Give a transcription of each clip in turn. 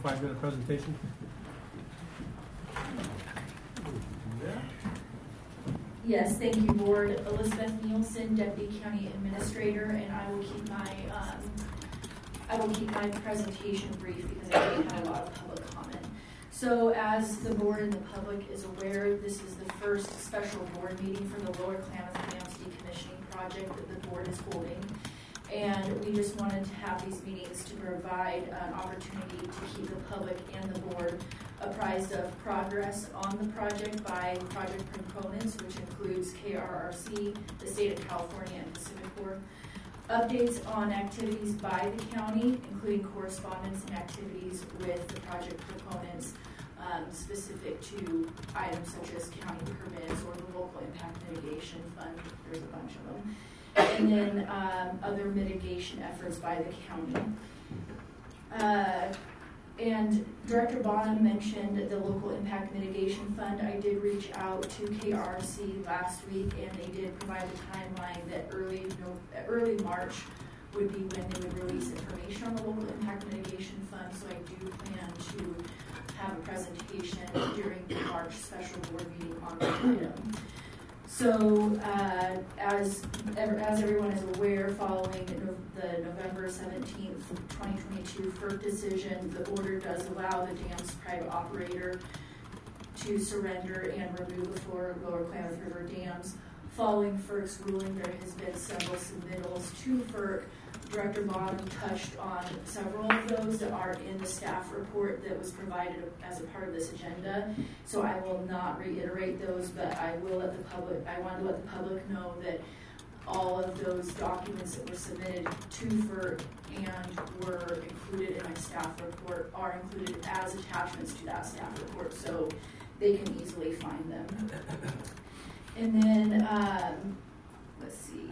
5-minute presentation. Yes, thank you, Board. Elizabeth Nielsen, Deputy County Administrator, and I will keep my presentation brief because I already had a lot of public comment. So, as the Board and the public is aware, this is the first special board meeting for the Lower Klamath Dams decommissioning project that the Board is holding. And we just wanted to have these meetings to provide an opportunity to keep the public and the Board apprised of progress on the project by project proponents, which includes KRRC, the State of California, and PacifiCorp. Updates on activities by the county, including correspondence and activities with the project proponents, specific to items such as county permits or the local impact mitigation fund. There's a bunch of them. And then other mitigation efforts by the county. And Director Bonham mentioned the local impact mitigation fund. I did reach out to KRC last week, and they did provide a timeline that early March would be when they would release information on the local impact mitigation fund. So I do plan to have a presentation during the March special board meeting on that item. So, as everyone is aware, following the November 17th, 2022 FERC decision, the order does allow the dam's private operator to surrender and remove the four Lower Klamath River dams. Following FERC's ruling, there has been several submittals to FERC. Director Bonham touched on several of those that are in the staff report that was provided as a part of this agenda. So I will not reiterate those, but I want to let the public know that all of those documents that were submitted to FERC and were included in my staff report are included as attachments to that staff report, so they can easily find them. And then, let's see.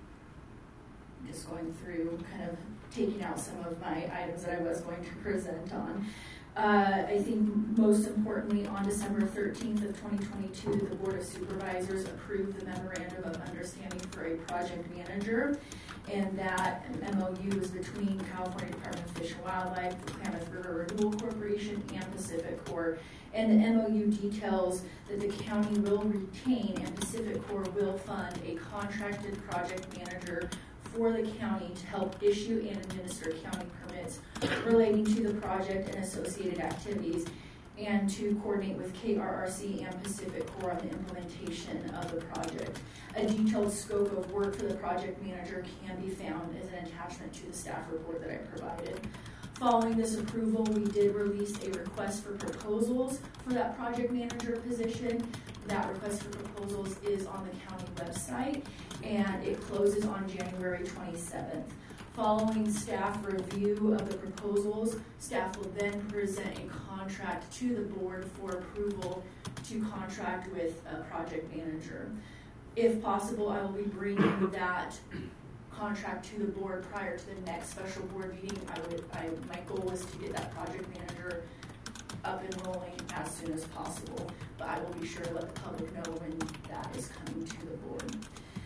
Just going through, kind of taking out some of my items that I was going to present on. I think most importantly, on December 13th of 2022, the Board of Supervisors approved the Memorandum of Understanding for a project manager, and that MOU is between California Department of Fish and Wildlife, the Klamath River Renewal Corporation, and PacifiCorp. And the MOU details that the county will retain and PacifiCorp will fund a contracted project manager for the county to help issue and administer county permits relating to the project and associated activities, and to coordinate with KRRC and PacifiCorp on the implementation of the project. A detailed scope of work for the project manager can be found as an attachment to the staff report that I provided. Following this approval, we did release a request for proposals for that project manager position. That request for proposals is on the county website, and it closes on January 27th. Following staff review of the proposals, staff will then present a contract to the board for approval to contract with a project manager. If possible, I will be bringing that contract to the board prior to the next special board meeting. My goal is to get that project manager up and rolling as soon as possible, but I will be sure to let the public know when that is coming to the board.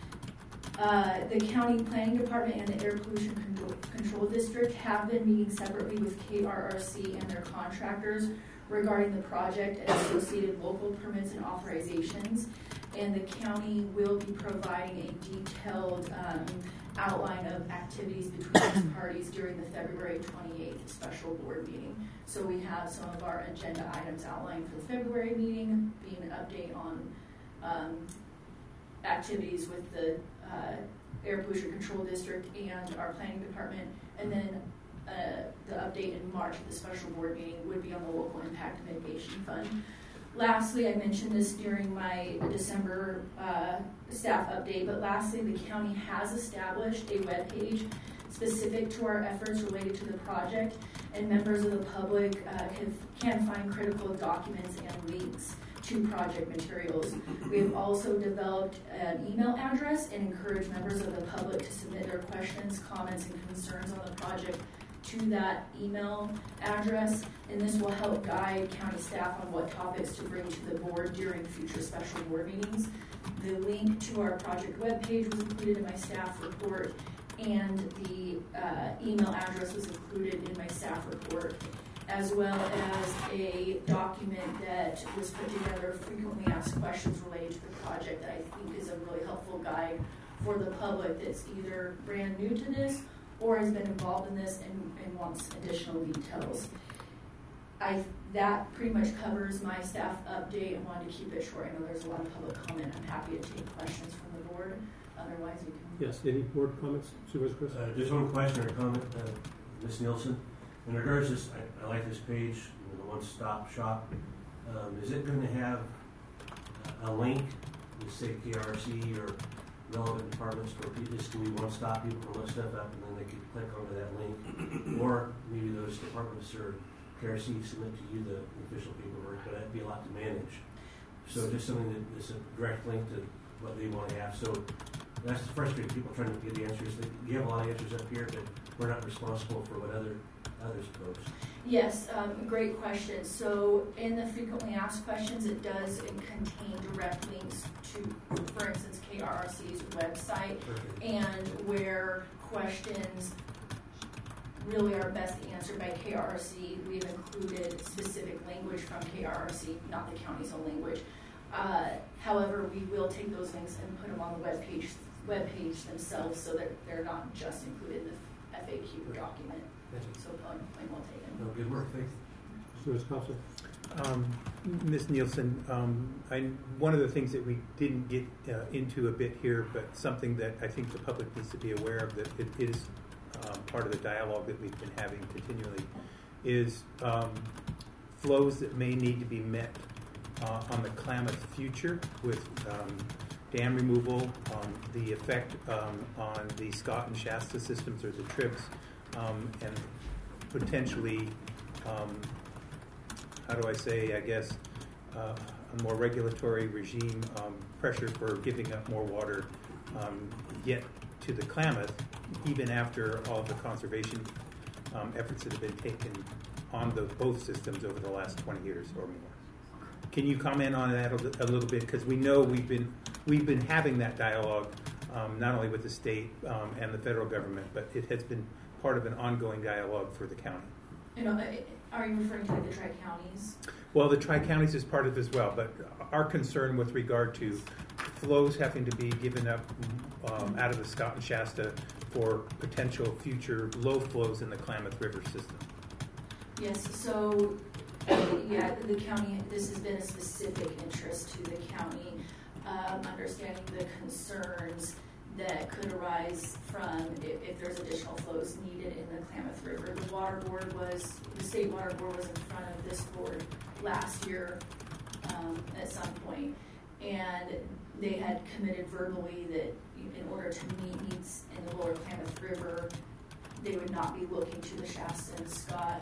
The County Planning Department and the Air Pollution Control District have been meeting separately with KRRC and their contractors regarding the project and associated local permits and authorizations, and the county will be providing a detailed outline of activities between these parties during the February 28th special board meeting. So we have some of our agenda items outlined for the February meeting, being an update on activities with the Air Pollution Control District and our Planning Department, and then the update in March of the special board meeting would be on the Local Impact Mitigation Fund. Lastly, I mentioned this during my December staff update, but lastly, the county has established a webpage specific to our efforts related to the project, and members of the public can find critical documents and links to project materials. We have also developed an email address and encourage members of the public to submit their questions, comments, and concerns on the project to that email address, and this will help guide county staff on what topics to bring to the board during future special board meetings. The link to our project webpage was included in my staff report, and the email address was included in my staff report as well as a document that was put together, frequently asked questions related to the project, that I think is a really helpful guide for the public that's either brand new to this or has been involved in this and wants additional details. That pretty much covers my staff update. I wanted to keep it short. I know there's a lot of public comment. I'm happy to take questions from the board. Otherwise, we can. Yes, any board comments? Supervisor Chris? Just one question or comment, Ms. Nielsen. In regards to this, I like this page, the one-stop shop. Is it going to have a link to say KRC or relevant departments where this can be one-stop, people can look stuff up and then they can click onto that link? Or maybe those departments or KRC submit to you the official paperwork, but that'd be a lot to manage. So just something that is a direct link to what they want to have. So that's the frustrating people trying to get the answers. You have a lot of answers up here, but we're not responsible for what others pose. Yes, great question. So in the frequently asked questions, it does contain direct links to, for instance, KRC's website. Perfect. And where questions really are best answered by KRC, we've included specific language from KRC, not the county's own language. However, we will take those links and put them on the webpage themselves so that they're not just included in the FAQ document. So point well taken. No, good work, thanks. Supervisor Council? Ms. Nielsen, one of the things that we didn't get into a bit here, but something that I think the public needs to be aware of, that it is part of the dialogue that we've been having continually, is flows that may need to be met on the Klamath future with dam removal, the effect on the Scott and Shasta systems or the tribs, and potentially, how do I say, I guess, a more regulatory regime pressure for giving up more water yet to the Klamath, even after all the conservation efforts that have been taken on both systems over the last 20 years or more. Can you comment on that a little bit? Because we know we've been having that dialogue not only with the state and the federal government, but it has been part of an ongoing dialogue for the county. Are you referring to the Tri-Counties? Well, the Tri-Counties is part of it as well, but our concern with regard to flows having to be given up out of the Scott and Shasta for potential future low flows in the Klamath River system. Yes, so the county, this has been a specific interest to the county, understanding the concerns that could arise from if there's additional flows needed in the Klamath River. The state water board was in front of this board last year at some point, and they had committed verbally that in order to meet needs in the lower Klamath River, they would not be looking to the Shasta and Scott.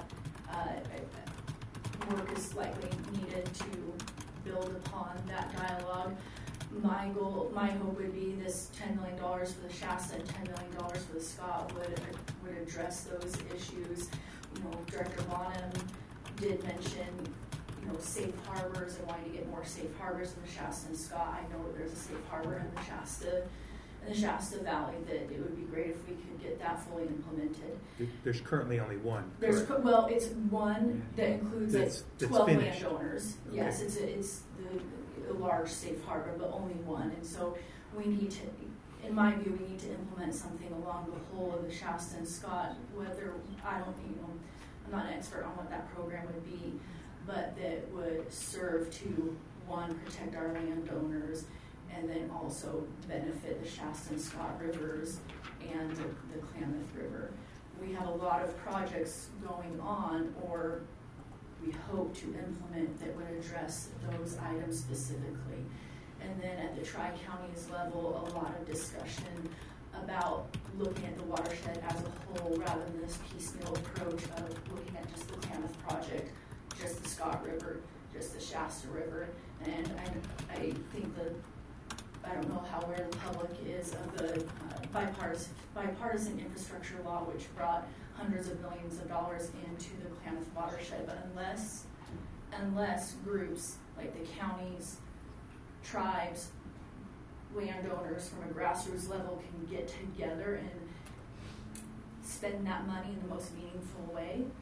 Work is likely needed to build upon that dialogue. My hope would be this $10 million for the Shasta and $10 million for the Scott would address those issues. Director Bonham did mention, safe harbors and wanting to get more safe harbors in the Shasta and Scott. I know that there's a safe harbor in the Shasta Valley, that it would be great if we could get that fully implemented. There's currently only one. It's one that includes 12 landowners. Okay. Yes, it's the large safe harbor, but only one. And so we need to, in my view, we need to implement something along the whole of the Shasta and Scott. Whether I'm not an expert on what that program would be, but that would serve to, one, protect our landowners, and then also benefit the Shasta and Scott rivers and the Klamath River. We have a lot of projects going on, or we hope to implement, that would address those items specifically. And then at the Tri-Counties level, a lot of discussion about looking at the watershed as a whole rather than this piecemeal approach of looking at just the Klamath project, just the Scott River, just the Shasta River. And I think I don't know how aware the public is of the bipartisan infrastructure law, which brought hundreds of millions of dollars into the Klamath watershed. But unless groups like the counties, tribes, landowners from a grassroots level can get together and spend that money in the most meaningful way,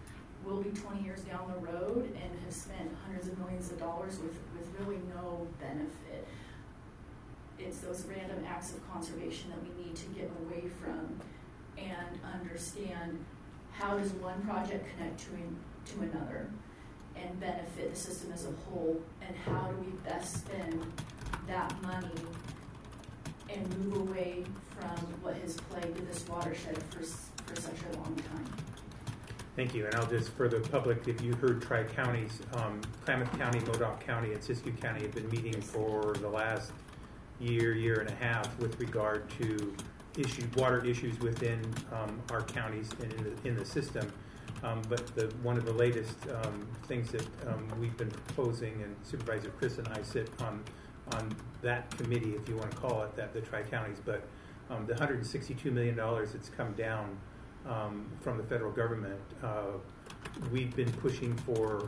will be 20 years down the road and have spent hundreds of millions of dollars with really no benefit. It's those random acts of conservation that we need to get away from and understand how does one project connect to another and benefit the system as a whole, and how do we best spend that money and move away from what has plagued this watershed for such a long time. Thank you. And I'll just, for the public, if you heard Tri-Counties, Klamath County, Modoc County, and Siskiyou County have been meeting for the last year and a half with regard to water issues within our counties and in the system. But one of the latest things that we've been proposing, and Supervisor Chris and I sit on that committee, if you want to call it that, the Tri-Counties, but the $162 million that's come down from the federal government, we've been pushing for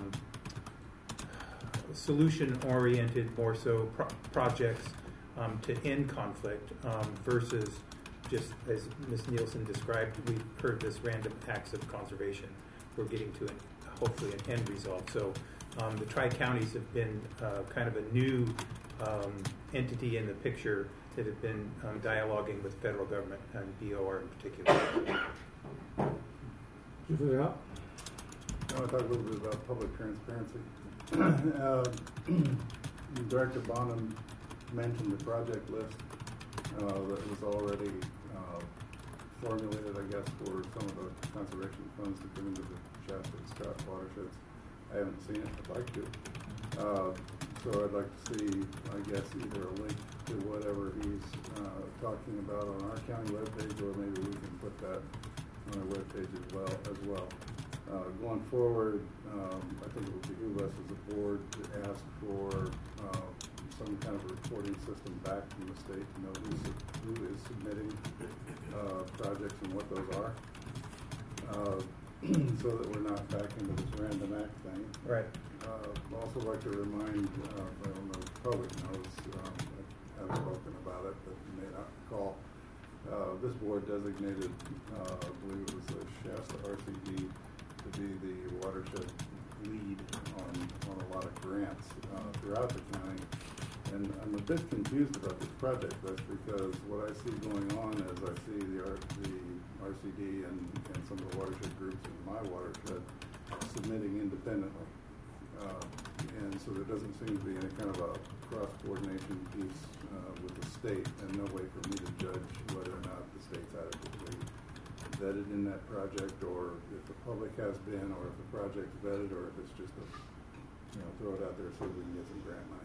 solution-oriented, more so projects to end conflict versus just, as Ms. Nielsen described, we've heard this random acts of conservation. We're getting to hopefully an end result. So the Tri-Counties have been kind of a new entity in the picture that have been dialoguing with federal government and DOR in particular. Did you figure out? I want to talk a little bit about public transparency. Director Bonham mentioned the project list that was already formulated, I guess, for some of the conservation funds that come into the Shasta and Scott watersheds. I haven't seen it. I'd like to. So I'd like to see, I guess, either a link to whatever he's talking about on our county webpage, or maybe we can put that on our webpage as well. Going forward, I think it would behoove us as a board to ask for some kind of reporting system back from the state to know who is submitting projects and what those are, so that we're not back into this random act thing. Right. I'd also like to remind, I don't know if the public knows, I haven't spoken about it, but you may not recall, this board designated, I believe it was the Shasta RCD, to be the watershed lead on a lot of grants throughout the county. And I'm a bit confused about this project list, because what I see going on is I see the RCD and some of the watershed groups in my watershed submitting independently. And so there doesn't seem to be any kind of a cross-coordination piece with the state, and no way for me to judge whether or not the state's adequately vetted in that project, or if the public has been, or if the project's vetted, or if it's just a, throw it out there so we can get some grant money.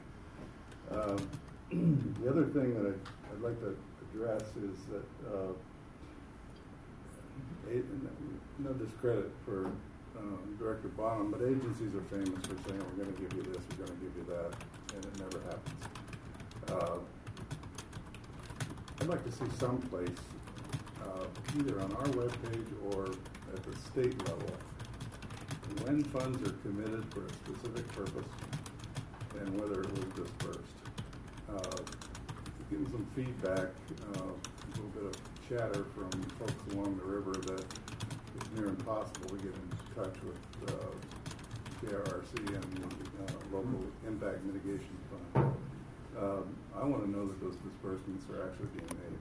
The other thing that I'd like to address is that, no discredit for Director Bonham, but agencies are famous for saying, we're going to give you this, we're going to give you that, and it never happens. I'd like to see someplace, either on our webpage or at the state level, when funds are committed for a specific purpose and whether it was dispersed. Give some feedback, a little bit of chatter from folks along the river that it's near impossible to get in touch with KRRC and the local impact mitigation fund. I want to know that those disbursements are actually being made.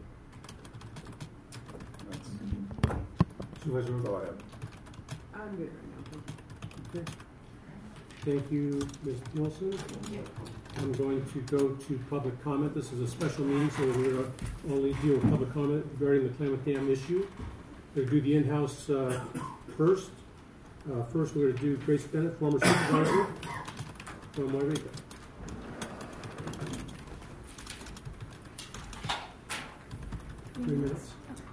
That's all I have. I'm good right now. Okay. Thank you, Ms. Nielsen. Thank you. I'm going to go to public comment. This is a special meeting, so we're going to only deal with public comment regarding the Klamath Dam issue. We're going to do the in-house first. First, we're going to do Grace Bennett, former supervisor from Wairika. 3 minutes.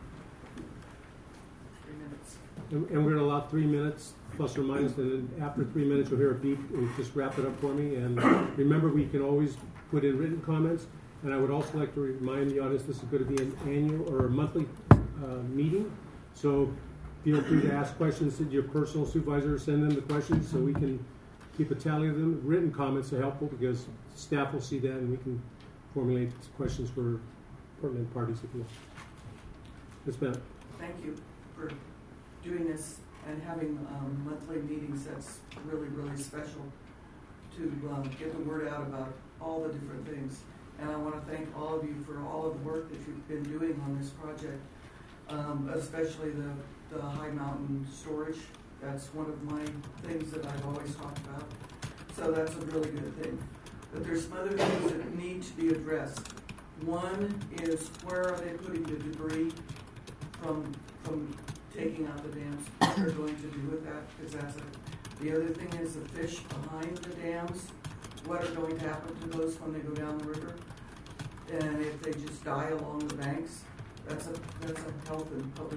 3 minutes. And we're going to allow 3 minutes plus or minus, and then after 3 minutes you'll hear a beep and just wrap it up for me. And remember, we can always put in written comments. And I would also like to remind the audience this is going to be an annual or a monthly meeting. So feel free to ask questions to your personal supervisor, send them the questions so we can keep a tally of them. Written comments are helpful because staff will see that and we can formulate questions for pertinent parties if you will. Ms. Bennett. Thank you for doing this and having monthly meetings, that's really, really special to get the word out about all the different things. And I want to thank all of you for all of the work that you've been doing on this project, especially the high mountain storage. That's one of my things that I've always talked about. So that's a really good thing. But there's some other things that need to be addressed. One is, where are they putting the debris from taking out the dams? What they're going to do with that, because that's the other thing is the fish behind the dams. What are going to happen to those when they go down the river? And if they just die along the banks, that's a health and public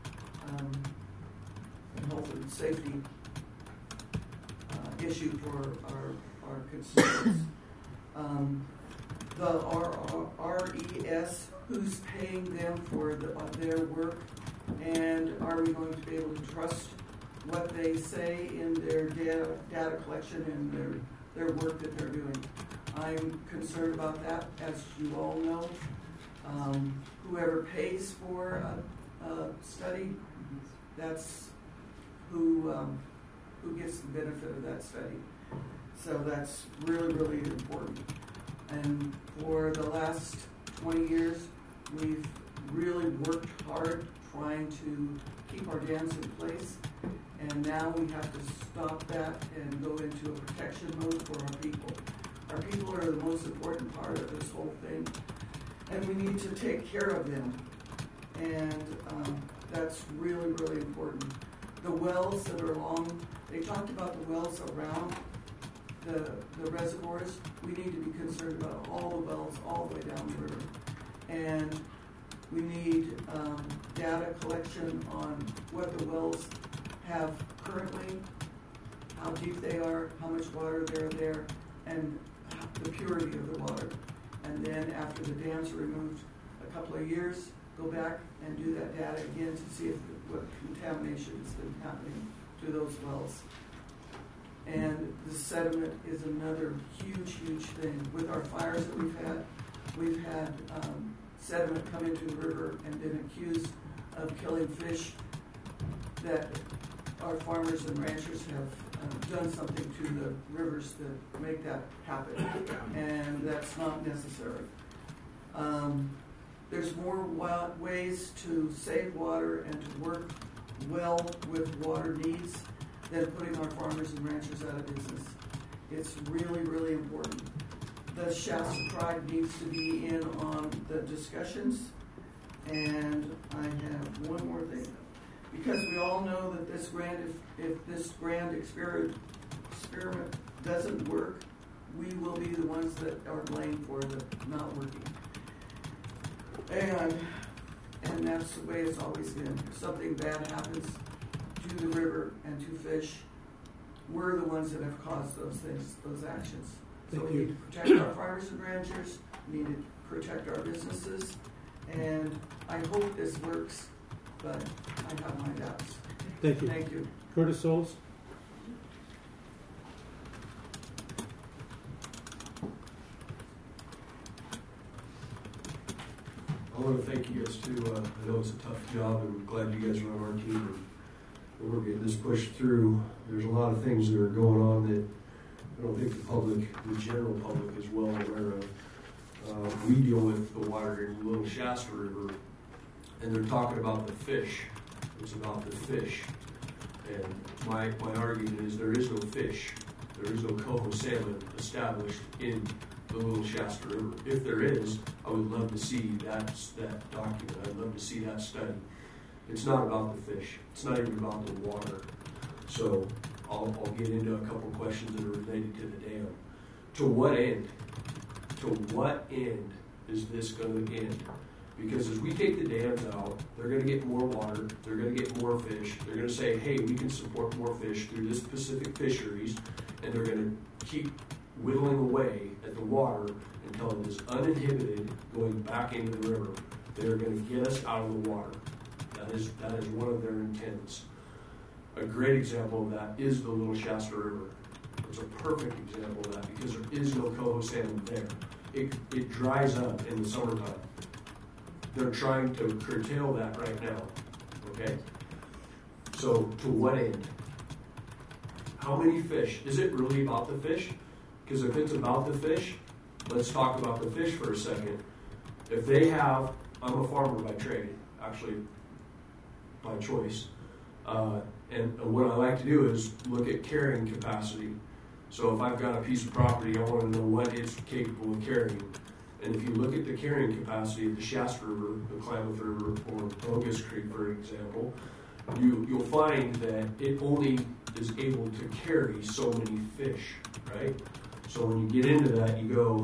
health and safety issue for our constituents. The RES, who's paying them for their work, and are we going to be able to trust what they say in their data collection and their work that they're doing? I'm concerned about that, as you all know. Whoever pays for a study, that's who gets the benefit of that study. So that's really, really important. And for the last 20 years, we've really worked hard trying to keep our dams in place. And now we have to stop that and go into a protection mode for our people. Our people are the most important part of this whole thing. And we need to take care of them. And that's really, really important. The wells that are along, they talked about the wells around the reservoirs. We need to be concerned about all the wells all the way down the river. And we need data collection on what the wells have currently, how deep they are, how much water there, and the purity of the water. And then after the dams are removed a couple of years, go back and do that data again to see what contamination has been happening to those wells. And the sediment is another huge, huge thing. With our fires that we've had sediment come into the river and been accused of killing fish, that our farmers and ranchers have done something to the rivers that make that happen, and that's not necessary. There's more ways to save water and to work well with water needs than putting our farmers and ranchers out of business. It's really, really important. The Shasta tribe needs to be in on the discussions. And I have one more thing. Because we all know that this grand, if this grand experiment doesn't work, we will be the ones that are blamed for the not working. And that's the way it's always been. If something bad happens to the river and to fish, we're the ones that have caused those things, those actions. So we need to protect our farmers and ranchers, we need to protect our businesses, and I hope this works, but I have my doubts. Thank you. Thank you. Curtis Souls. I want to thank you guys too. I know it's a tough job, and we're glad you guys are on our team and we're getting this pushed through. There's a lot of things that are going on that I don't think the general public is well aware of. We deal with the water in Little Shasta River, and they're talking about the fish. It's about the fish. And my argument is there is no fish. There is no coho salmon established in the Little Shasta River. If there is, I would love to see that document. I'd love to see that study. It's not about the fish. It's not even about the water. So I'll get into a couple questions that are related to the dam. To what end? To what end is this going to end? Because as we take the dams out, they're going to get more water, they're going to get more fish, they're going to say, hey, we can support more fish through this specific fisheries, and they're going to keep whittling away at the water until it is uninhibited going back into the river. They're going to get us out of the water. That is one of their intents. A great example of that is the Little Shasta River. It's a perfect example of that because there is no coho salmon there. It dries up in the summertime. They're trying to curtail that right now, okay? So to what end? How many fish? Is it really about the fish? Because if it's about the fish, let's talk about the fish for a second. If they have, I'm a farmer by trade, actually by choice. And what I like to do is look at carrying capacity. So if I've got a piece of property, I want to know what it's capable of carrying. And if you look at the carrying capacity of the Shasta River, the Klamath River, or Bogus Creek, for example, you'll find that it only is able to carry so many fish, right? So when you get into that, you go,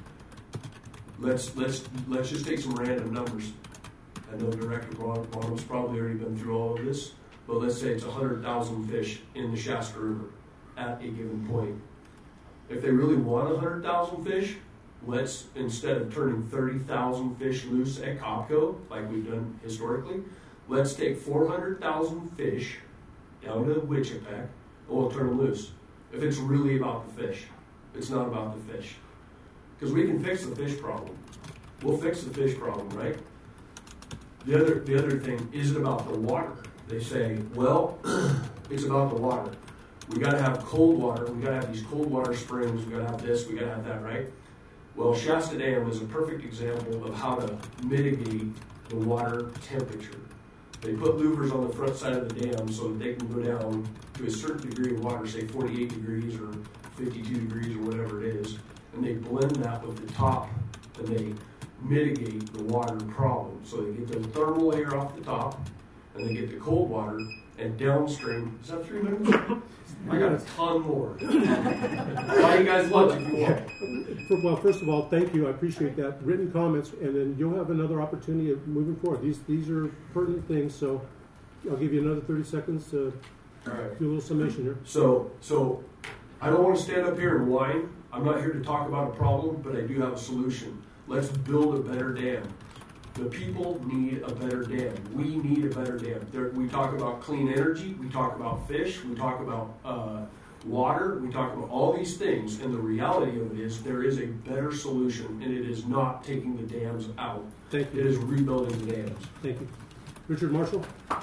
let's just take some random numbers. I know Director Bonham's probably already been through all of this, but let's say it's 100,000 fish in the Shasta River at a given point. If they really want 100,000 fish, let's, instead of turning 30,000 fish loose at Copco, like we've done historically, let's take 400,000 fish down to Wichipec, and we'll turn them loose. If it's really about the fish, it's not about the fish. Because we can fix the fish problem. We'll fix the fish problem, right? The other thing, is it about the water? They say, well, it's about the water. We got to have cold water. We got to have these cold water springs. We got to have this. We got to have that, right? Well, Shasta Dam is a perfect example of how to mitigate the water temperature. They put louvers on the front side of the dam so that they can go down to a certain degree of water, say 48 degrees or 52 degrees or whatever it is, and they blend that with the top, and they mitigate the water problem. So they get the thermal layer off the top, and they get the cold water, and downstream, is that 3 minutes? I got a ton more. Why you guys lunch if you want. Well, first of all, thank you. I appreciate that. Written comments, and then you'll have another opportunity of moving forward. These are pertinent things, so I'll give you another 30 seconds to All right. do a little summation here. So I don't want to stand up here and whine. I'm not here to talk about a problem, but I do have a solution. Let's build a better dam. The people need a better dam. We need a better dam. We talk about clean energy. We talk about fish. We talk about water. We talk about all these things. And the reality of it is there is a better solution, and it is not taking the dams out. Thank you. It is rebuilding the dams. Thank you. Richard Marshall?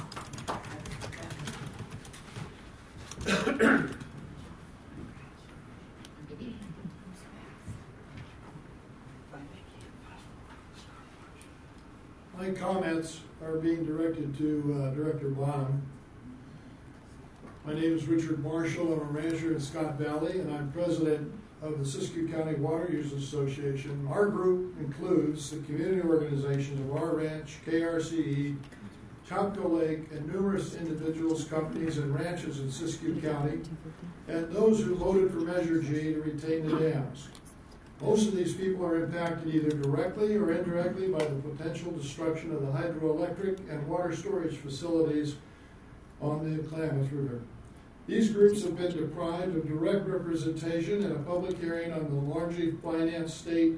My comments are being directed to Director Bonham. My name is Richard Marshall. I'm a rancher in Scott Valley, and I'm president of the Siskiyou County Water Users Association. Our group includes the community organizations of our ranch, KRCE, Copco Lake, and numerous individuals, companies, and ranches in Siskiyou County, and those who voted for Measure G to retain the dams. Most of these people are impacted either directly or indirectly by the potential destruction of the hydroelectric and water storage facilities on the Klamath River. These groups have been deprived of direct representation in a public hearing on the largely financed state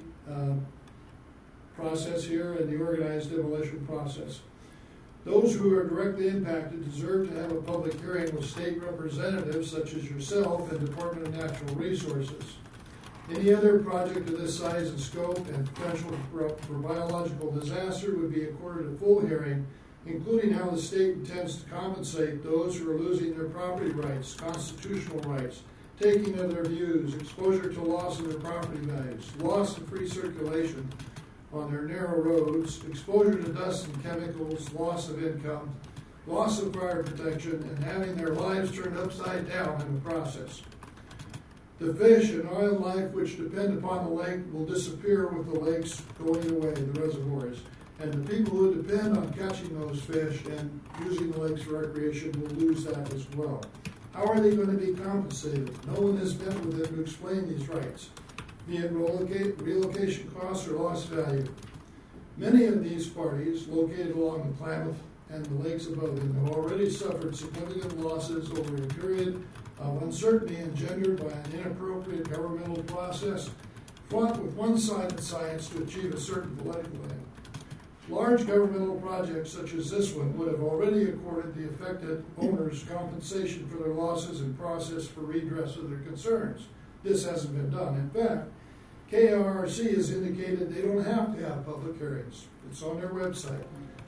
process here and the organized demolition process. Those who are directly impacted deserve to have a public hearing with state representatives such as yourself and Department of Natural Resources. Any other project of this size and scope and potential for biological disaster would be accorded a full hearing, including how the state intends to compensate those who are losing their property rights, constitutional rights, taking of their views, exposure to loss of their property values, loss of free circulation on their narrow roads, exposure to dust and chemicals, loss of income, loss of fire protection, and having their lives turned upside down in the process. The fish and oil life which depend upon the lake will disappear with the lakes going away, the reservoirs. And the people who depend on catching those fish and using the lakes for recreation will lose that as well. How are they going to be compensated? No one has met with them to explain these rights, be it relocation costs or lost value. Many of these parties located along the Klamath and the lakes above them have already suffered significant losses over a period of uncertainty engendered by an inappropriate governmental process fraught with one-sided science to achieve a certain political end. Large governmental projects such as this one would have already accorded the affected owners compensation for their losses and process for redress of their concerns. This hasn't been done. In fact, KRC has indicated they don't have to have public hearings. It's on their website.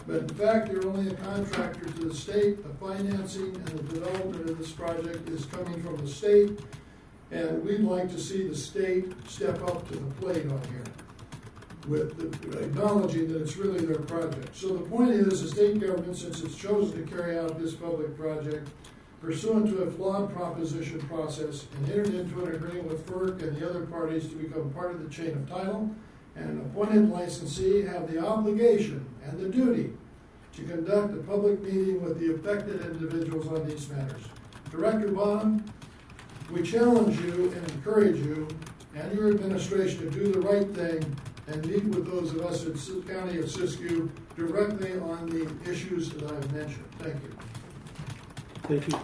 But in fact, they're only a contractor to the state. The financing and the development of this project is coming from the state, and we'd like to see the state step up to the plate on here with acknowledging that it's really their project. So the point is, the state government, since it's chosen to carry out this public project, pursuant to a flawed proposition process, and entered into an agreement with FERC and the other parties to become part of the chain of title, and an appointed licensee have the obligation and the duty to conduct a public meeting with the affected individuals on these matters. Director Bonham, we challenge you and encourage you and your administration to do the right thing and meet with those of us in the County of Siskiyou directly on the issues that I've mentioned. Thank you. Thank you.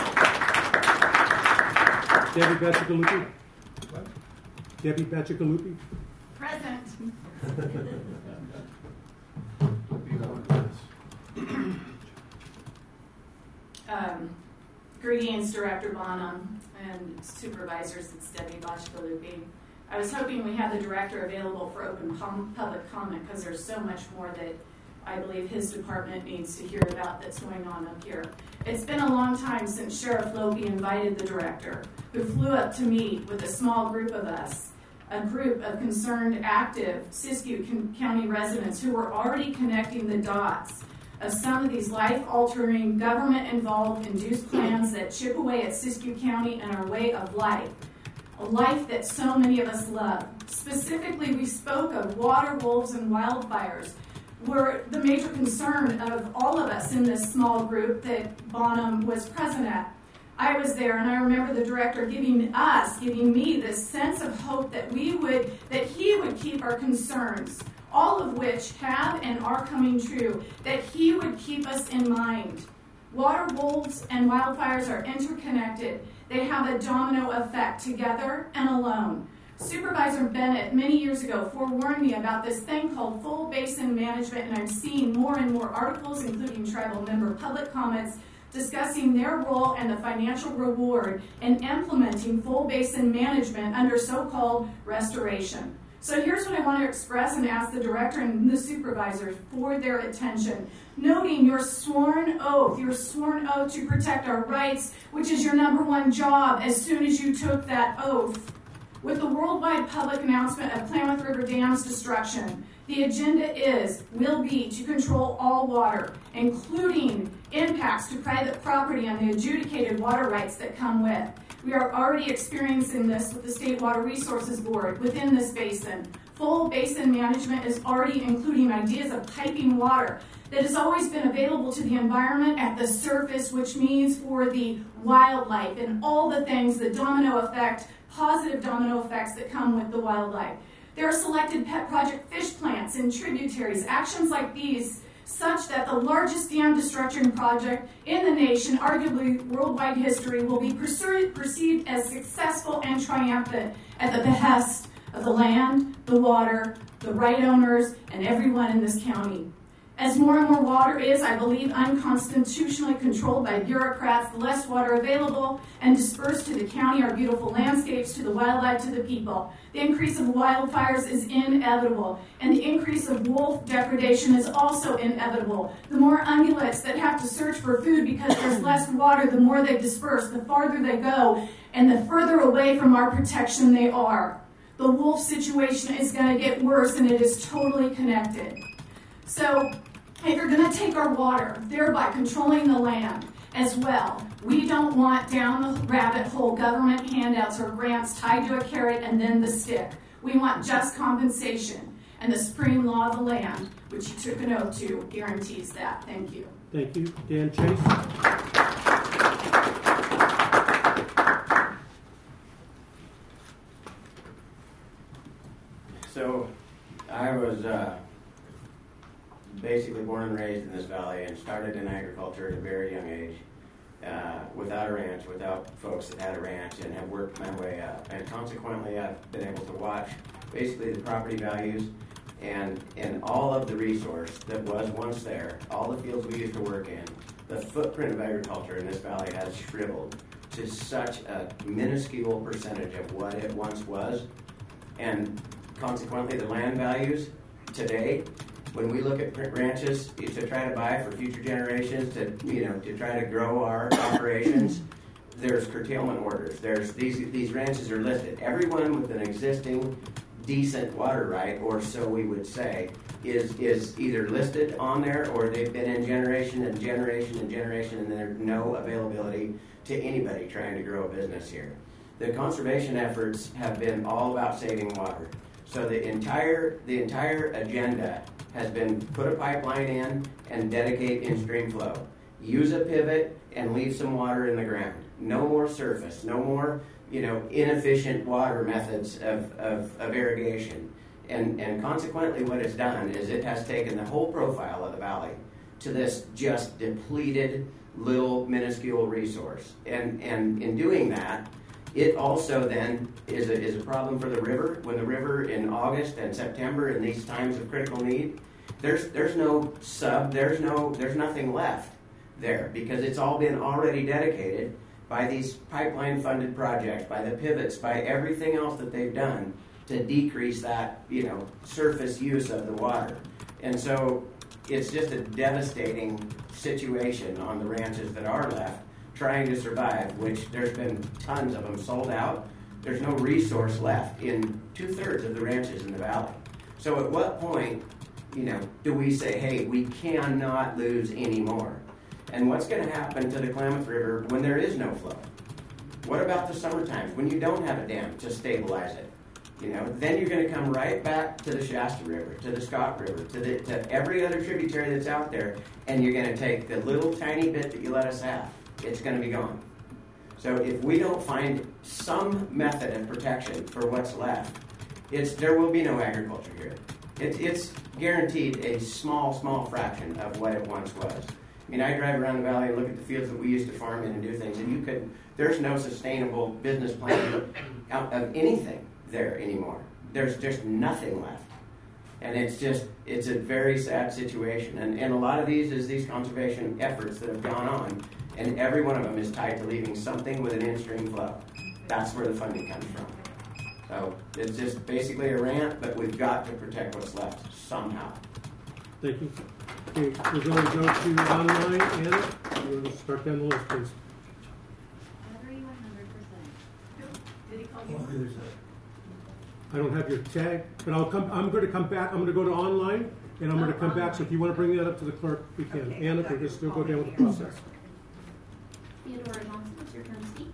Debbie Bacigalupi? What? Debbie Bacigalupi? Present. Greetings, Director Bonham and supervisors. It's Debbie Bacigalupi. I was hoping we had the director available for open public comment because there's so much more that I believe his department needs to hear about that's going on up here. It's been a long time since Sheriff Lope invited the director, who flew up to meet with a small group of us, a group of concerned, active Siskiyou County residents who were already connecting the dots of some of these life-altering, government-involved, induced plans that chip away at Siskiyou County and our way of life, a life that so many of us love. Specifically, we spoke of water, wolves, and wildfires, were the major concern of all of us in this small group that Bonham was present at. I was there, and I remember the director giving me this sense of hope that he would keep our concerns, all of which have and are coming true, that he would keep us in mind. Water, wolves, and wildfires are interconnected. They have a domino effect, together and alone. Supervisor Bennett, many years ago, forewarned me about this thing called full basin management, and I'm seeing more and more articles, including tribal member public comments, discussing their role and the financial reward in implementing full basin management under so-called restoration. So here's what I want to express and ask the director and the supervisors for their attention. Noting your sworn oath to protect our rights, which is your number one job as soon as you took that oath. With the worldwide public announcement of Klamath River Dam's destruction, the agenda will be to control all water, including impacts to private property and the adjudicated water rights that come with. We are already experiencing this with the State Water Resources Board within this basin. Full basin management is already including ideas of piping water that has always been available to the environment at the surface, which means for the wildlife and all the things, the domino effect, positive domino effects that come with the wildlife. There are selected pet project fish plants and tributaries, actions like these, such that the largest dam destruction project in the nation, arguably worldwide history, will be perceived as successful and triumphant at the behest of the land, the water, the right owners, and everyone in this county. As more and more water is, I believe, unconstitutionally controlled by bureaucrats, the less water available and dispersed to the county, our beautiful landscapes, to the wildlife, to the people. The increase of wildfires is inevitable, and the increase of wolf depredation is also inevitable. The more ungulates that have to search for food because there's less water, the more they disperse, the farther they go, and the further away from our protection they are. The wolf situation is going to get worse, and it is totally connected. So, if you're going to take our water, thereby controlling the land as well, we don't want down the rabbit hole government handouts or grants tied to a carrot and then the stick. We want just compensation, and the supreme law of the land, which you took an oath to, guarantees that. Thank you. Thank you. Dan Chase? So, I was basically born and raised in this valley and started in agriculture at a very young age, without a ranch, without folks that had a ranch, and have worked my way up. And consequently, I've been able to watch basically the property values and all of the resource that was once there, all the fields we used to work in. The footprint of agriculture in this valley has shriveled to such a minuscule percentage of what it once was, and consequently the land values today When we look at ranches to try to buy for future generations, to try to grow our operations, there's curtailment orders. There's these ranches are listed. Everyone with an existing decent water right, or so we would say, is either listed on there or they've been in generation and generation and generation, and there's no availability to anybody trying to grow a business here. The conservation efforts have been all about saving water. So the entire agenda has been put a pipeline in and dedicate in-stream flow. Use a pivot and leave some water in the ground. No more surface. No more, inefficient water methods of irrigation. And consequently what it's done is it has taken the whole profile of the valley to this just depleted little minuscule resource. And in doing that, it also then is a problem for the river. When the river in August and September, in these times of critical need, there's no there's nothing left there because it's all been already dedicated by these pipeline funded projects, by the pivots, by everything else that they've done to decrease that, surface use of the water. And so it's just a devastating situation on the ranches that are left trying to survive, which there's been tons of them sold out. There's no resource left in 2/3 of the ranches in the valley. So at what point, do we say, hey, we cannot lose any more? And what's going to happen to the Klamath River when there is no flow? What about the summer times when you don't have a dam to stabilize it? Then you're going to come right back to the Shasta River, to the Scott River, to every other tributary that's out there, and you're going to take the little tiny bit that you let us have. It's going to be gone. So if we don't find some method of protection for what's left, there will be no agriculture here. It's guaranteed a small fraction of what it once was. I drive around the valley and look at the fields that we used to farm in and do things, and there's no sustainable business plan of anything there anymore. There's just nothing left. And it's a very sad situation. And a lot of these conservation efforts that have gone on, and every one of them is tied to leaving something with an in-stream flow. That's where the funding comes from. So it's just basically a rant, but we've got to protect what's left somehow. Thank you. Okay, we're going to go to online. Anna, we're going to start down the list, please. Battery 100%. Did he call you? I don't have your tag, but I'm going to come back. I'm going to go to online, and I'm going to come back. So if you want to bring that up to the clerk, we can. Okay. Anna, we're just still go down with the process. Theodora Johnson, it's your turn to speak.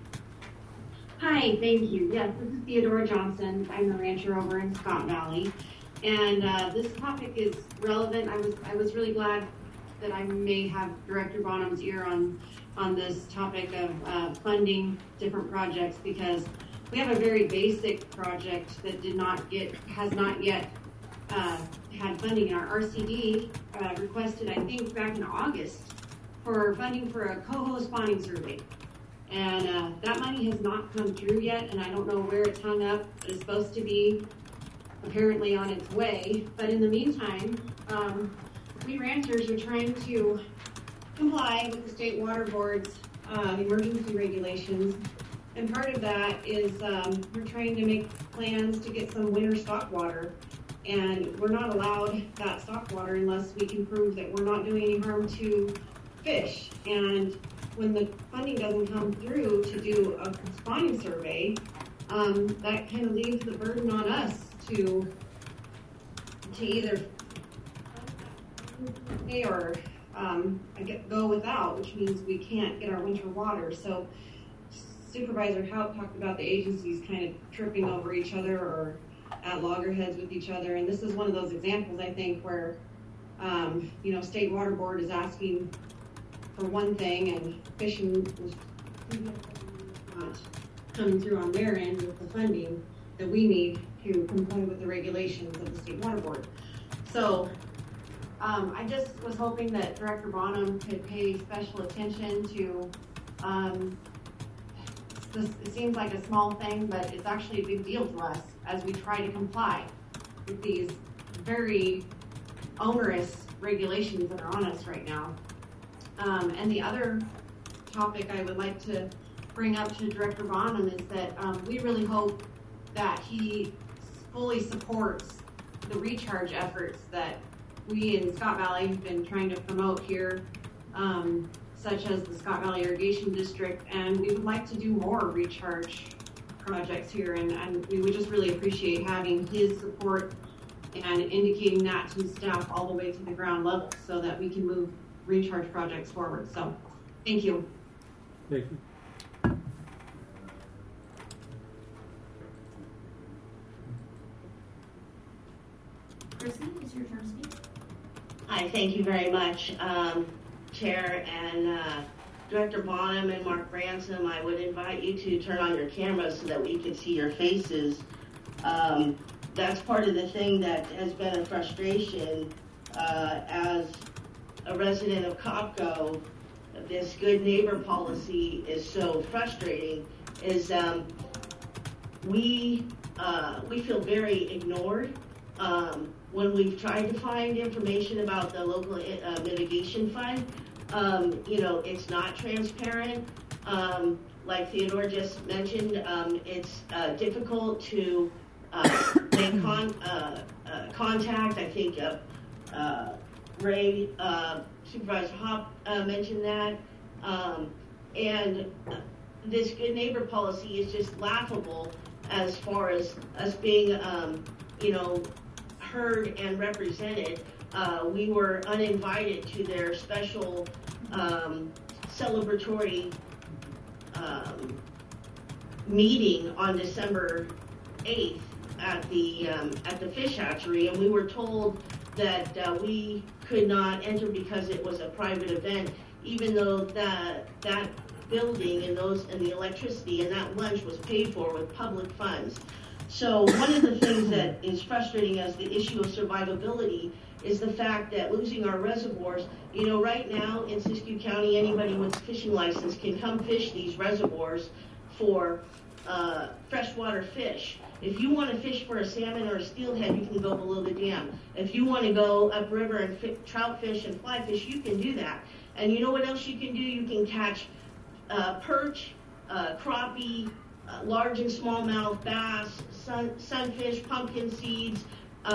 Hi, thank you. Yes, this is Theodora Johnson. I'm a rancher over in Scott Valley. And this topic is relevant. I was really glad that I may have Director Bonham's ear on this topic of funding different projects, because we have a very basic project that has not yet had funding. Our RCD requested, I think, back in August for funding for a coho spawning survey. And that money has not come through yet, and I don't know where it's hung up. It's supposed to be apparently on its way. But in the meantime, we ranchers are trying to comply with the State Water Board's emergency regulations. And part of that is we're trying to make plans to get some winter stock water. And we're not allowed that stock water unless we can prove that we're not doing any harm to fish. And when the funding doesn't come through to do a spawning survey, that kind of leaves the burden on us to either pay or go without, which means we can't get our winter water. So Supervisor Houck talked about the agencies kind of tripping over each other or at loggerheads with each other, and this is one of those examples, I think, where State Water Board is asking for one thing and fishing was not coming through on their end with the funding that we need to comply with the regulations of the State Water Board. So I just was hoping that Director Bonham could pay special attention to it seems like a small thing, but it's actually a big deal to us as we try to comply with these very onerous regulations that are on us right now. And the other topic I would like to bring up to Director Bonham is that we really hope that he fully supports the recharge efforts that we in Scott Valley have been trying to promote here, such as the Scott Valley Irrigation District, and we would like to do more recharge projects here, and we would just really appreciate having his support and indicating that to staff all the way to the ground level so that we can move recharge projects forward. So, thank you. Thank you. Chrissy, it's your turn to speak. Hi, thank you very much, Chair and Director Bonham and Mark Ransom. I would invite you to turn on your cameras so that we can see your faces. That's part of the thing that has been a frustration as a resident of Copco. This good neighbor policy is so frustrating. We feel very ignored when we've tried to find information about the local mitigation fund. It's not transparent. Like Theodore just mentioned, it's difficult to make contact. I think Ray, Supervisor Hopp mentioned that. And this good neighbor policy is just laughable as far as us being, heard and represented. We were uninvited to their special celebratory meeting on December 8th at the fish hatchery, and we were told that we could not enter because it was a private event, even though that building and the electricity and that lunch was paid for with public funds. So one of the things that is frustrating as the issue of survivability is the fact that losing our reservoirs, right now in Siskiyou County, anybody with a fishing license can come fish these reservoirs for freshwater fish. If you want to fish for a salmon or a steelhead, you can go below the dam. If you want to go upriver and trout fish and fly fish, you can do that. And you know what else you can do? You can catch perch, crappie, large and smallmouth bass, sunfish, pumpkin seeds,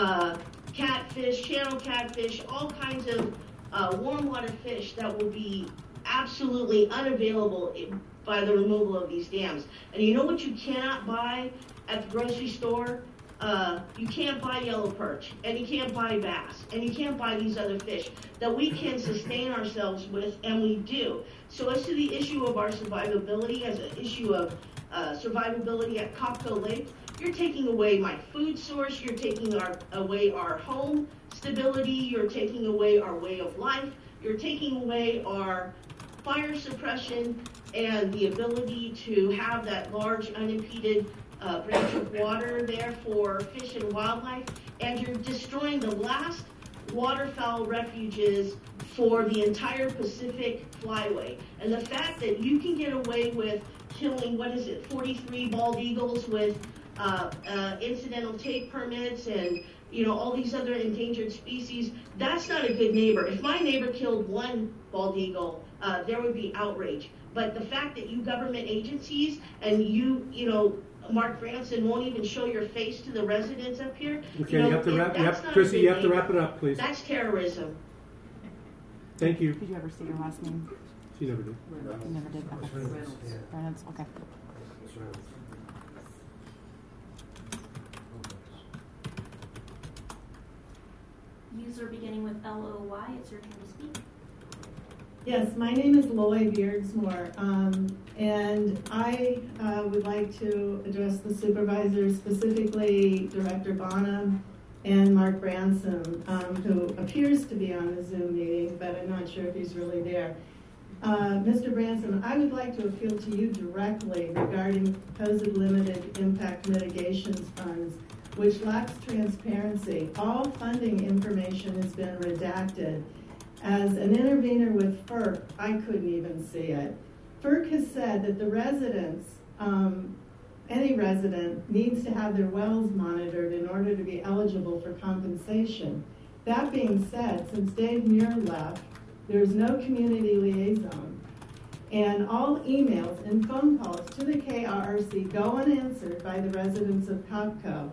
catfish, channel catfish, all kinds of warm water fish that will be absolutely unavailable by the removal of these dams. And you know what you cannot buy at the grocery store? You can't buy yellow perch, and you can't buy bass, and you can't buy these other fish that we can sustain ourselves with, and we do. So as to the issue of our survivability, as an issue of survivability at Copco Lake, you're taking away my food source, you're taking away our home stability, you're taking away our way of life, you're taking away our fire suppression and the ability to have that large unimpeded branch of water there for fish and wildlife, and you're destroying the last waterfowl refuges for the entire Pacific Flyway. And the fact that you can get away with killing, 43 bald eagles with incidental take permits and all these other endangered species, that's not a good neighbor. If my neighbor killed one bald eagle, there would be outrage. But the fact that you government agencies and Mark Branson won't even show your face to the residents up here. Okay, you have to wrap. Chrissy, you have to wrap it up, please. That's terrorism. Thank you. Did you ever see your last name? She never did. You never did. Okay. Reynolds. Okay. User beginning with LOY, it's your turn to speak. Yes, my name is Loy Beardsmore, and I would like to address the supervisors, specifically Director Bonham and Mark Branson, who appears to be on the Zoom meeting, but I'm not sure if he's really there. Mr. Branson, I would like to appeal to you directly regarding proposed limited impact mitigation funds, which lacks transparency. All funding information has been redacted. As an intervener with FERC, I couldn't even see it. FERC has said that the residents, any resident, needs to have their wells monitored in order to be eligible for compensation. That being said, since Dave Muir left, there's no community liaison. And all emails and phone calls to the KRRC go unanswered by the residents of Copco.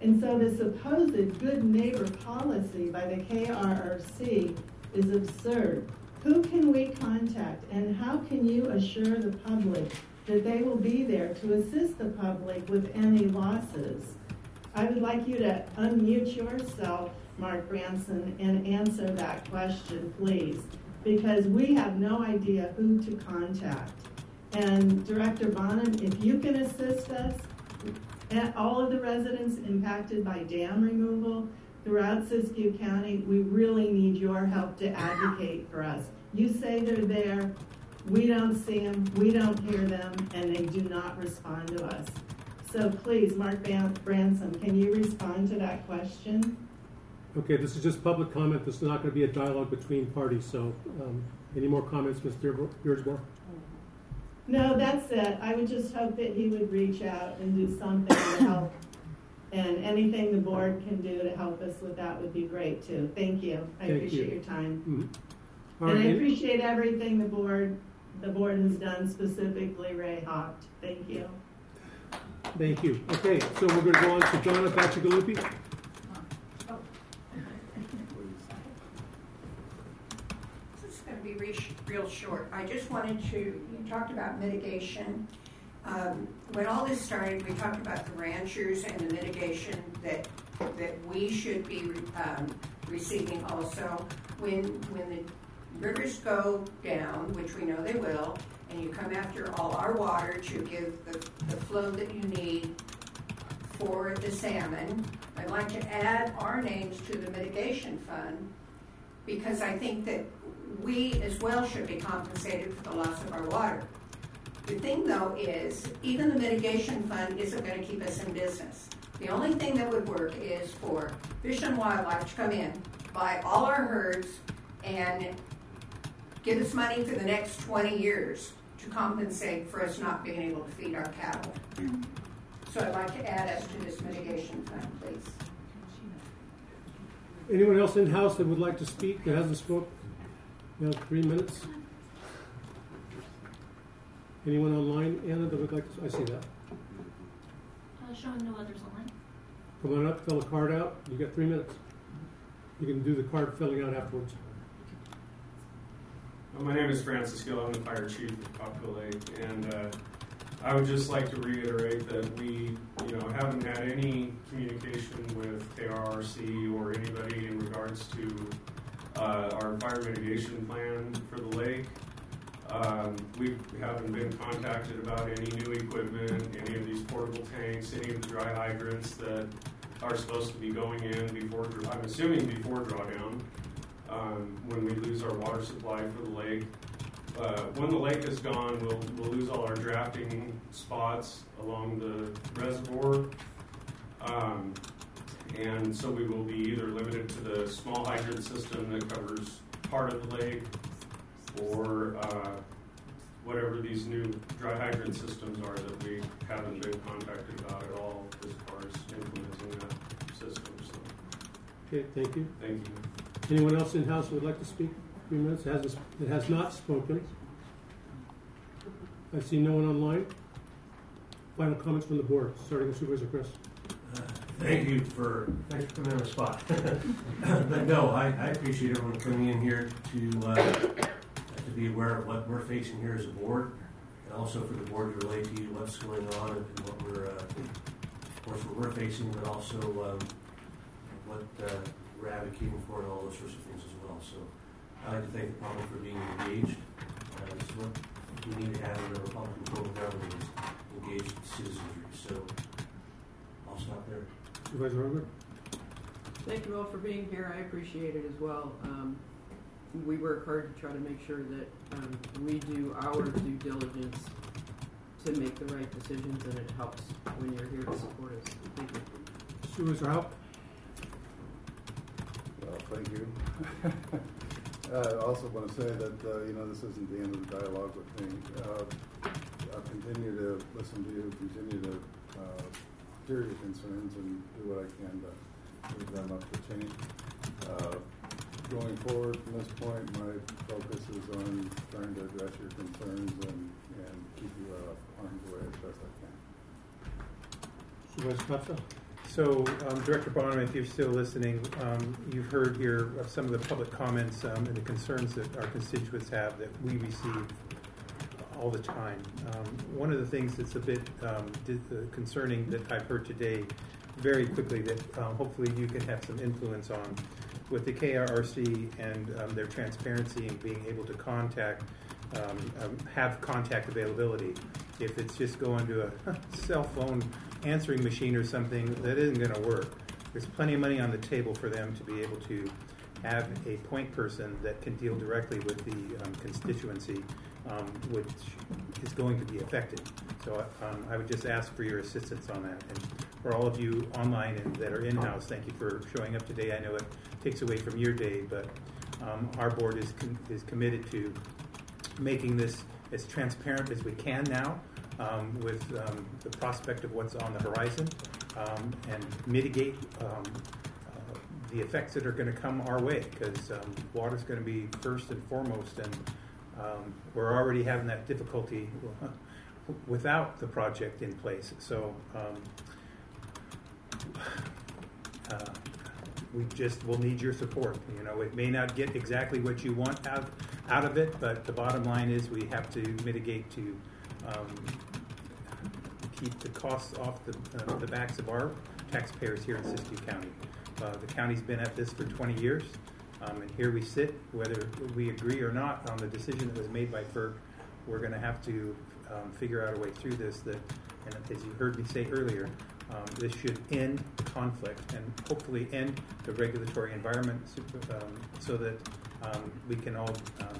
And so the supposed good neighbor policy by the KRRC is absurd. Who can we contact, and how can you assure the public that they will be there to assist the public with any losses? I would like you to unmute yourself, Mark Branson, and answer that question, please, because we have no idea who to contact. And Director Bonham, if you can assist us, and all of the residents impacted by dam removal throughout Siskiyou County, we really need your help to advocate for us. You say they're there, we don't see them, we don't hear them, and they do not respond to us. So please, Mark Branson, can you respond to that question? Okay, this is just public comment. This is not going to be a dialogue between parties. So, any more comments, Mr. Beardsmore? No, that's it. I would just hope that he would reach out and do something to help. And anything the board can do to help us with that would be great too. Thank you. I appreciate your time. Mm-hmm. And I appreciate everything the board has done, specifically Ray Haupt. Thank you. Thank you. Okay, so we're going to go on to Donna Bacigalupi. This is going to be real short. I just wanted to, you talked about mitigation. When all this started, we talked about the ranchers and the mitigation that we should be receiving also. When the rivers go down, which we know they will, and you come after all our water to give the flow that you need for the salmon, I'd like to add our names to the mitigation fund, because I think that we as well should be compensated for the loss of our water. The thing though is, even the mitigation fund isn't going to keep us in business. The only thing that would work is for Fish and Wildlife to come in, buy all our herds, and give us money for the next 20 years to compensate for us not being able to feed our cattle. So I'd like to add us to this mitigation fund, please. Anyone else in-house that would like to speak that hasn't spoken? You have 3 minutes. Anyone online, Anna, that would like to? I see that. Showing no others online. Come on up, fill a card out. You got 3 minutes. You can do the card filling out afterwards. My name is Francis Gill. I'm the fire chief of Cocktail Lake, and I would just like to reiterate that we, haven't had any communication with KRRC or anybody in regards to our fire mitigation plan for the lake. We haven't been contacted about any new equipment, any of these portable tanks, any of the dry hydrants that are supposed to be going in before, I'm assuming before drawdown, when we lose our water supply for the lake. When the lake is gone, we'll lose all our drafting spots along the reservoir. And so we will be either limited to the small hydrant system that covers part of the lake, or whatever these new dry hydrant systems are that we haven't been contacted about at all as far as implementing that system. So. Okay, thank you. Thank you. Anyone else in-house who would like to speak? 3 minutes. It has not spoken. I see no one online. Final comments from the board, starting with Supervisor Chris. Thanks for coming on the spot. But no, I appreciate everyone coming in here to be aware of what we're facing here as a board, and also for the board to relate to you what's going on and what we're, of course, what we're facing, but also what we're advocating for and all those sorts of things as well. So I'd like to thank the public for being engaged. This is what we need to have in a Republican government, is engaged citizenry. So I'll stop there. Supervisor Robert? Thank you all for being here. I appreciate it as well. We work hard to try to make sure that we do our due diligence to make the right decisions, and it helps when you're here to support us. Thank you. Supervisor Haupt? Well, thank you. I also want to say that, this isn't the end of the dialogue with me. I'll continue to listen to you, continue to hear your concerns, and do what I can to move them up the chain. Going forward from this point, my focus is on trying to address your concerns and keep you out of harm's way as best I can. Supervisor Costa? So, Director Bonham, if you're still listening, you've heard here of some of the public comments and the concerns that our constituents have that we receive all the time. One of the things that's a bit concerning that I've heard today, very quickly, that hopefully you can have some influence on, with the KRRC and their transparency and being able to have contact availability. If it's just going to a cell phone answering machine or something, that isn't going to work. There's plenty of money on the table for them to be able to have a point person that can deal directly with the constituency, which is going to be affected. So I would just ask for your assistance on that. And for all of you online and that are in-house, thank you for showing up today. I know it takes away from your day, but our board is committed to making this as transparent as we can now, with the prospect of what's on the horizon, and mitigate the effects that are going to come our way, because water is going to be first and foremost, and we're already having that difficulty without the project in place. So we'll need your support. You know, it may not get exactly what you want out of it, but the bottom line is we have to mitigate to keep the costs off the backs of our taxpayers here in Siskiyou County. The county's been at this for 20 years, and here we sit. Whether we agree or not on the decision that was made by FERC, we're going to have to figure out a way through this. And as you heard me say earlier, this should end conflict and hopefully end the regulatory environment, so that we can all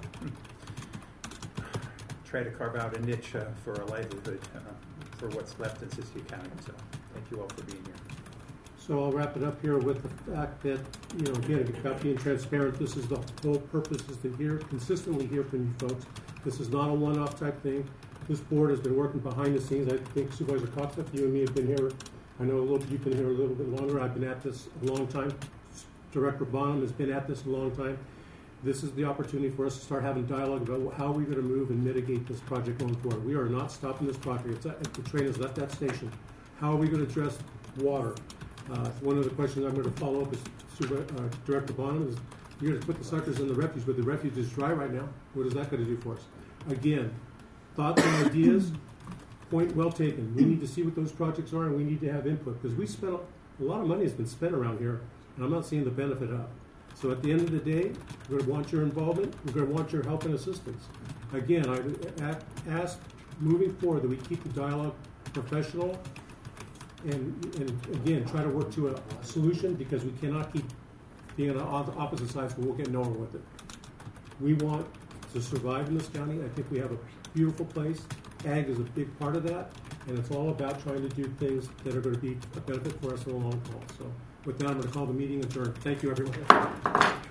try to carve out a niche for a livelihood for what's left in Siskiyou County. So thank you all for being here. So I'll wrap it up here with the fact that, you know, again, about being transparent. This is the whole purpose, is to consistently hear from you folks. This is not a one-off type thing. This board has been working behind the scenes. I think Supervisor Coxa, you and me have been here. I know you've been here a little bit longer. I've been at this a long time. Director Bonham has been at this a long time. This is the opportunity for us to start having dialogue about how we're going to move and mitigate this project going forward. We are not stopping this project. The train has left that station. How are we going to address water? One of the questions I'm going to follow up is Director Bonham is, you're going to put the suckers in the refuge, but the refuge is dry right now. What is that going to do for us? Again, thoughts and ideas, point well taken. We need to see what those projects are, and we need to have input, because we spent a lot of money has been spent around here, and I'm not seeing the benefit of. So at the end of the day, we're going to want your involvement. We're going to want your help and assistance. Again, I ask moving forward that we keep the dialogue professional, and again, try to work to a solution, because we cannot keep being on the opposite sides, but we'll get nowhere with it. We want to survive in this county. I think we have a beautiful place. Ag is a big part of that, and it's all about trying to do things that are going to be a benefit for us in the long haul. So with that, I'm going to call the meeting adjourned. Thank you, everyone.